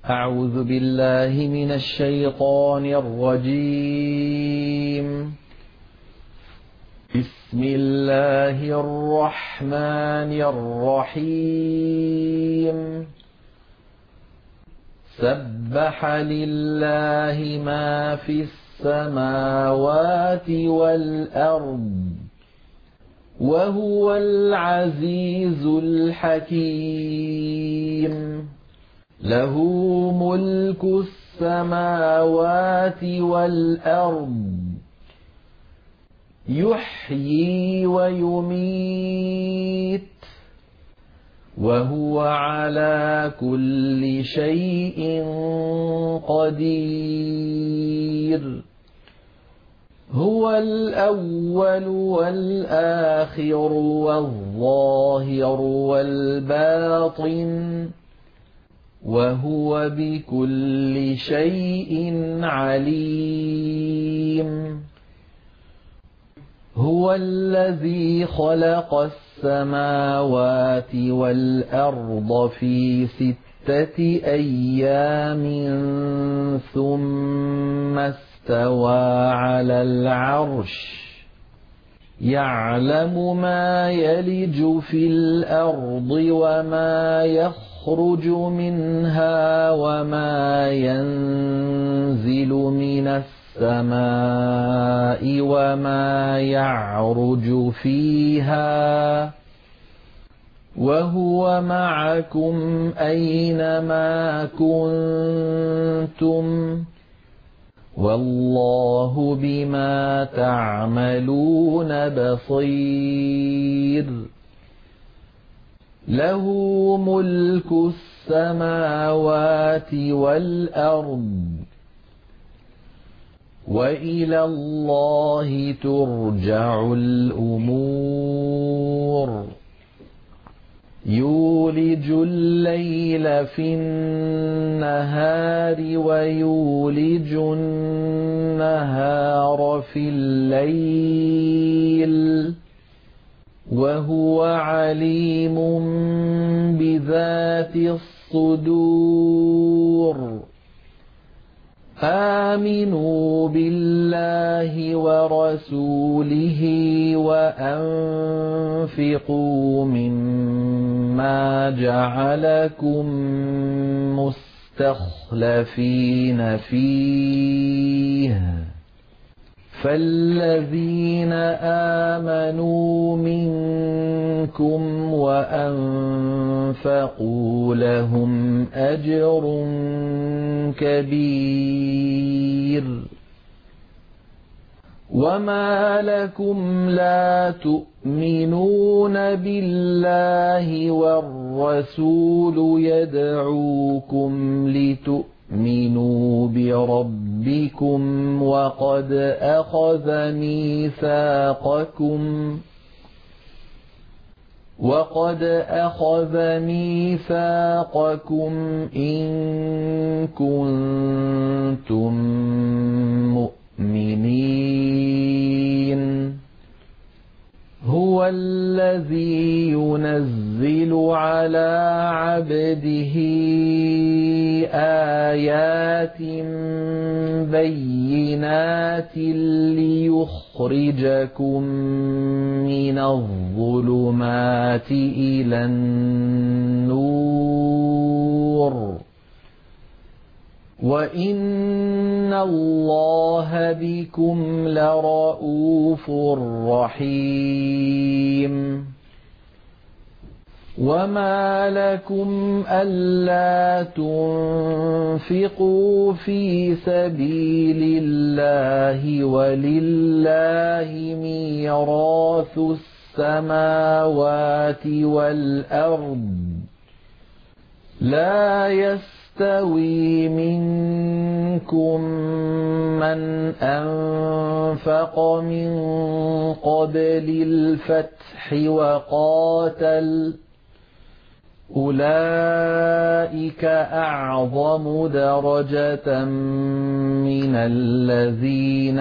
أعوذ بالله من الشيطان الرجيم. بسم الله الرحمن الرحيم. سبح لله ما في السماوات والأرض وهو العزيز الحكيم. له ملك السماوات والأرض يحيي ويميت وهو على كل شيء قدير. هو الأول والآخر والظاهر والباطن وهو بكل شيء عليم. هو الذي خلق السماوات والأرض في 6 أيام ثم استوى على العرش يعلم ما يلج في الأرض وما يخرج منها وما ينزل من السماء وما يعرج فيها وهو معكم أينما كنتم والله بما تعملون بصير. له ملك السماوات والأرض وإلى الله ترجع الأمور. يولج الليل في النهار ويولج النهار في الليل وهو عليم بذات الصدور. آمنوا بالله ورسوله وأنفقوا مما جعلكم مستخلفين فيه فالذين آمنوا منكم وأنفقوا لهم أجر كبير. وما لكم لا تؤمنون بالله والرسول يدعوكم لتؤمنوا بربكم وقد أخذ ميثاقكم إن كنتم مؤمنين. هو الذي ينزل على عبده آيات بينات ليخرجكم من الظلمات إلى النور وإن الله بكم لرءوف رحيم. وما لكم ألا تنفقوا في سبيل الله ولله ميراث السماوات والأرض لا يستوي منكم من أنفق من قبل الفتح وقاتل أولئك أعظم درجة من الذين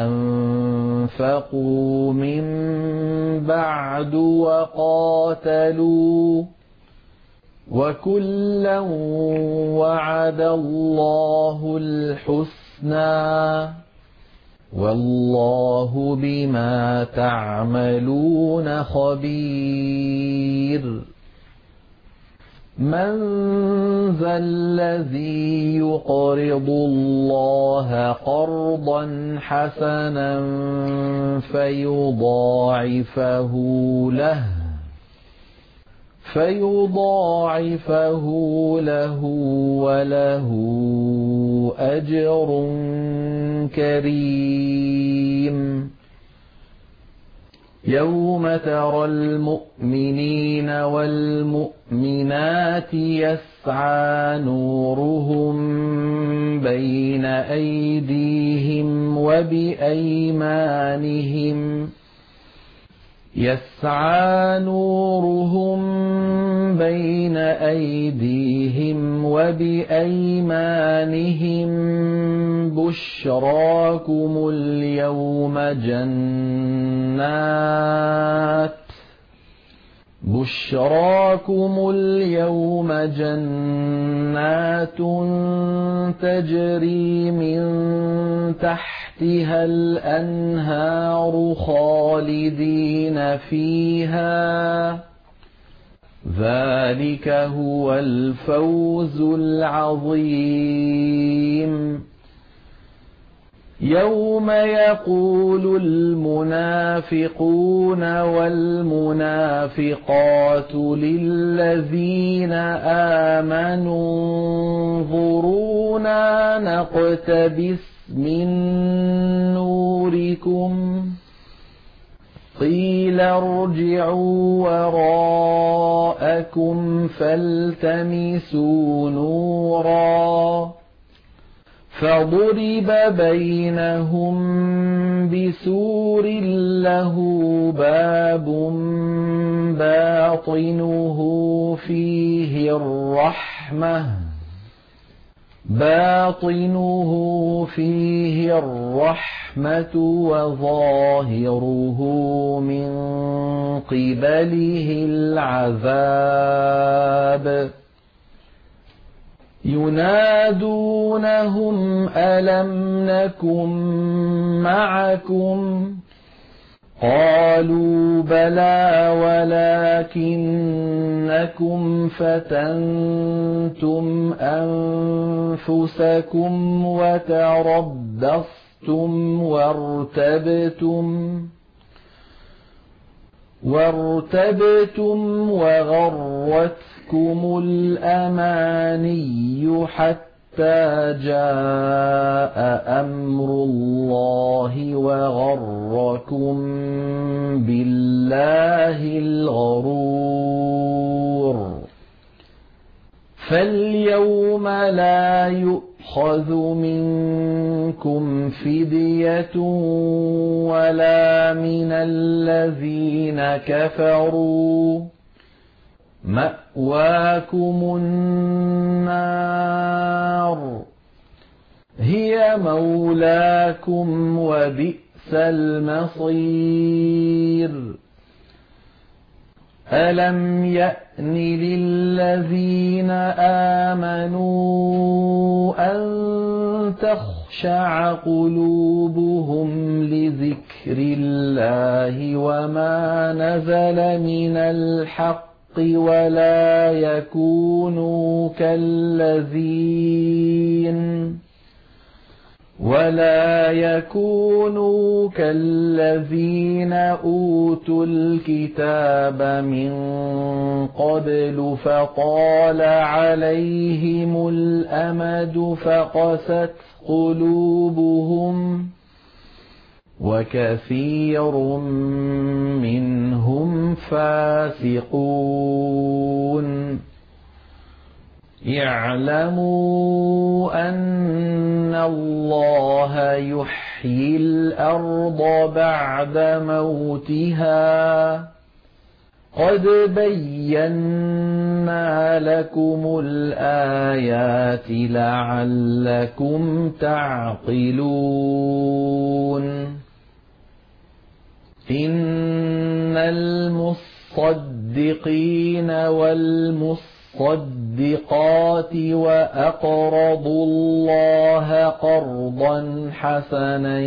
أنفقوا من بعد وقاتلوا وكلا وعد وعد الله الحسنى والله بما تعملون خبير من ذا الذي يقرض الله قرضا حسنا فيضاعفه له وله أجر كريم يوم ترى المؤمنين والمؤمنات يسعى نورهم بين أيديهم وبأيمانهم بشراكم اليوم جنات تجري من تحتها الأنهار خالدين فيها ذلك هو الفوز العظيم يوم يقول المنافقون والمنافقات للذين آمنوا انظرونا نقتبس من نوركم قيل ارجعوا وراءكم فالتمسوا نورا فضرب بينهم بسور له باب باطنه فيه الرحمة وظاهره من قبله العذاب ينادونهم ألم نكن معكم قالوا بلى ولكنكم فتنتم أنفسكم وتربصتم وارتبتم وغرتكم الأماني حتى جاء أمر الله وغركم بالله الغرور فاليوم لا يؤخذ منكم فدية ولا من الذين كفروا مأواكم النار هي مولاكم وبئس المصير ألم يأن للذين آمنوا أن تخشع قلوبهم لذكر الله وما نزل من الحق ولا يكونوا كالذين أوتوا الكتاب من قبل فطال عليهم الأمد فقست قلوبهم وكثير منهم فاسقون اعلموا أن الله يحيي الأرض بعد موتها قد بينا لكم الآيات لعلكم تعقلون إن المصدقين والمصدقين الصدقات وأقرضوا الله قرضا حسنا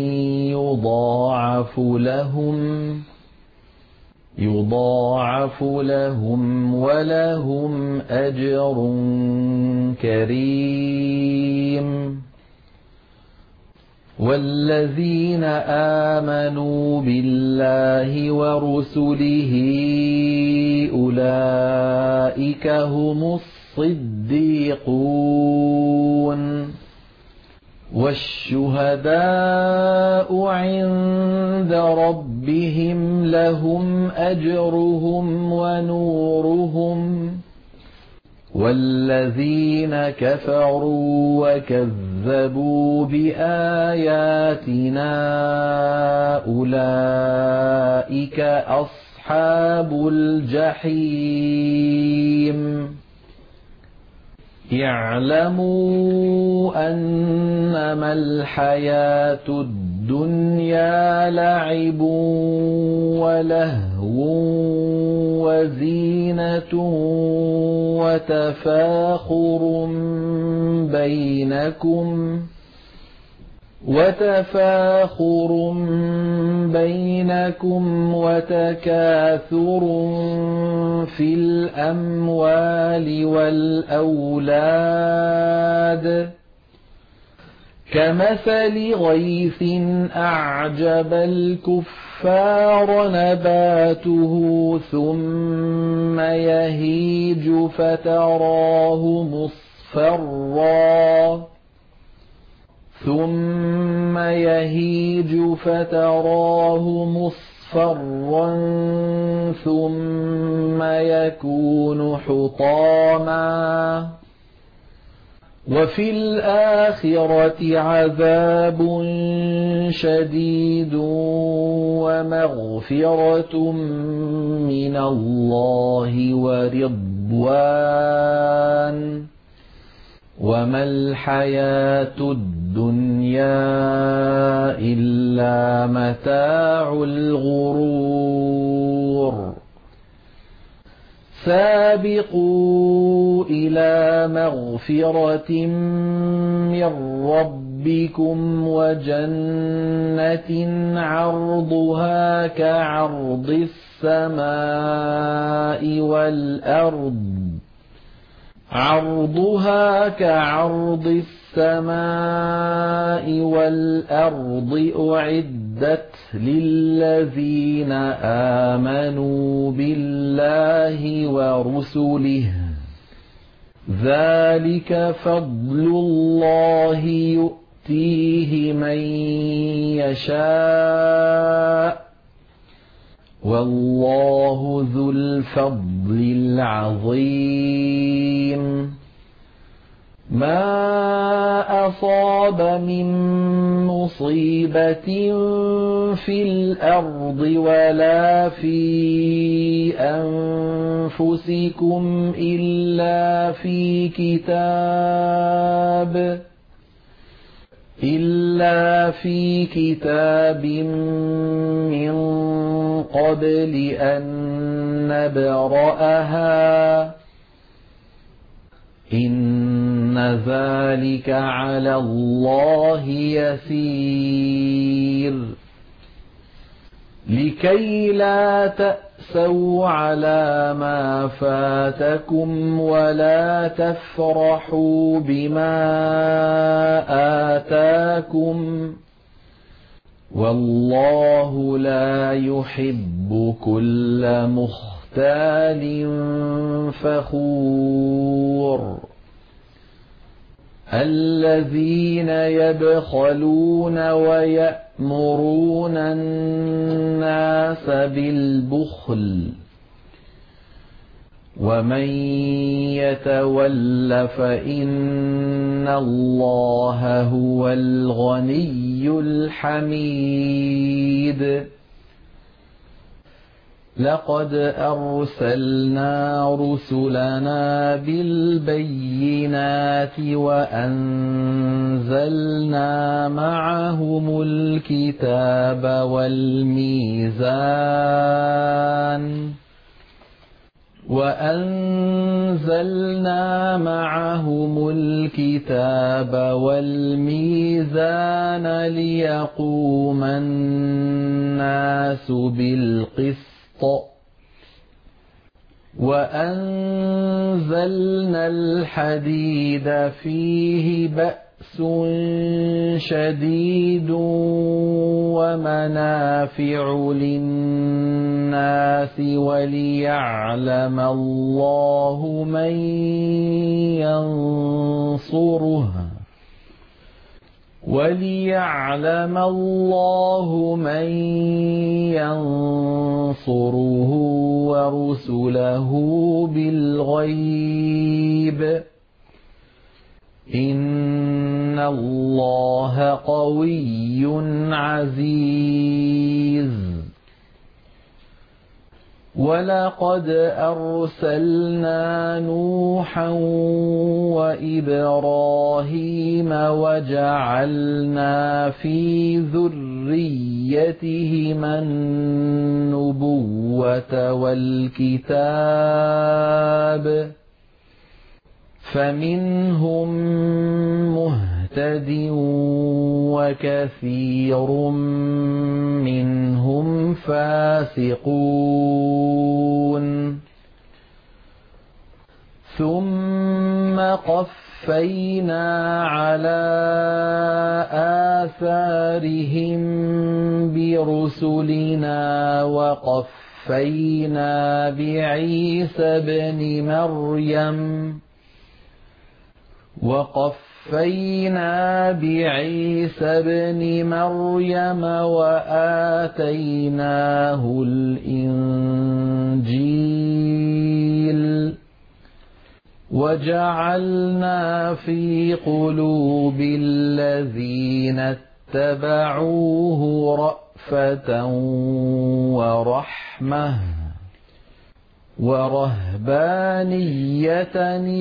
يضاعف لهم ولهم أجر كريم. والذين آمنوا بالله ورسله أولئك هم الصديقون والشهداء عند ربهم لهم أجرهم ونورهم. والذين كفروا وكذبوا بآياتنا أولئك أصحاب الجحيم. اعلموا أنما الحياة الدنيا لعب ولهو وزينة وتفاخر بينكم وتكاثر في الأموال والأولاد كمثل غيث أعجب الكفار نباته ثم يهيج فتراه مصفرا ثم يكون حطاما. وفي الآخرة عذاب شديد ومغفرة من الله ورضوان وما الحياة الدنيا إلا متاع الغرور. سابقوا إلى مغفرة من ربكم وجنة عرضها كعرض السماء والأرض أعدت للذين آمنوا بالله ورسله ذلك فضل الله يؤتيه من يشاء والله ذو الفضل العظيم. ما أصاب من مصيبة في الأرض ولا في أنفسكم إلا في كتاب من قبل أن نبرأها إن ذلك على الله يسير. لكي لا تأسوا على ما فاتكم ولا تفرحوا بما آتاكم والله لا يحب كل مختال فخور. الذين يبخلون ويأمرون الناس بالبخل ومن يتول فإن الله هو الغني الحميد. لقد أرسلنا رسلنا بالبينات وأنزلنا معهم الكتاب والميزان وأنزلنا معهم الكتاب والميزان ليقوم الناس بالقسط وأنزلنا الحديد فيه بأس شديد ومنافع للناس وليعلم الله من ينصره ورسله بالغيب إن الله قوي عزيز ولقد أرسلنا نوحا وإبراهيم وجعلنا في ذريتهما النبوة والكتاب فمنهم مهتد وكثير منهم فاسقون ثم قفينا على آثارهم برسلنا وقفينا بعيسى ابن مريم وآتيناه الإنجيل وجعلنا في قلوب الذين اتبعوه رأفة ورحمة ورهبانية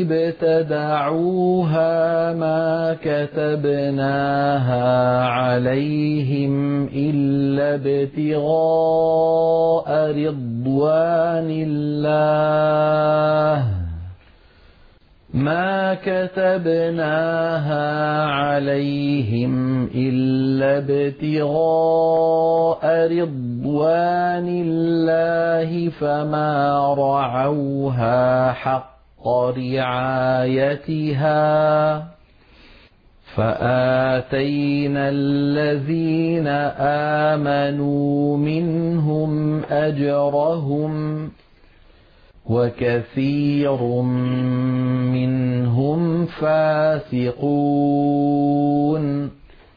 ابتدعوها ما كتبناها عليهم إلا ابتغاء رضوان الله فما رعوها حق رعايتها فآتينا الذين آمنوا منهم أجرهم وكثير منهم فاسقون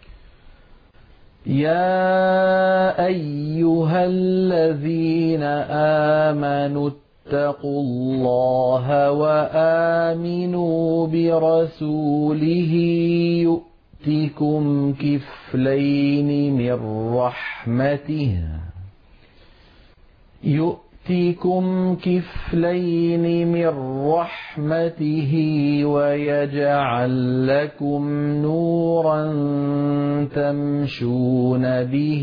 يا أيها الذين آمنوا اتقوا الله وآمنوا برسوله يؤتكم كفلين من رحمته ويجعل لكم نورا تمشون به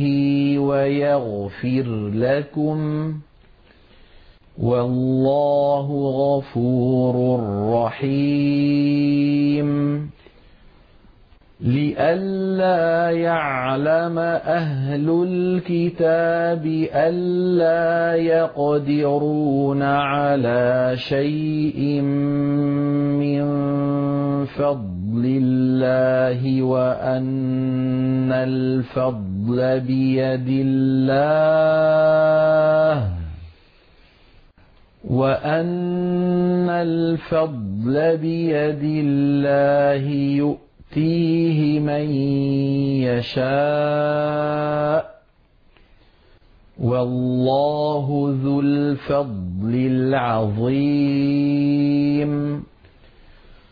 ويغفر لكم والله غفور رحيم لئلا يعلم أهل الكتاب ألا يقدرون على شيء من فضل الله وأن الفضل بيد الله يؤتيه من يشاء والله ذو الفضل العظيم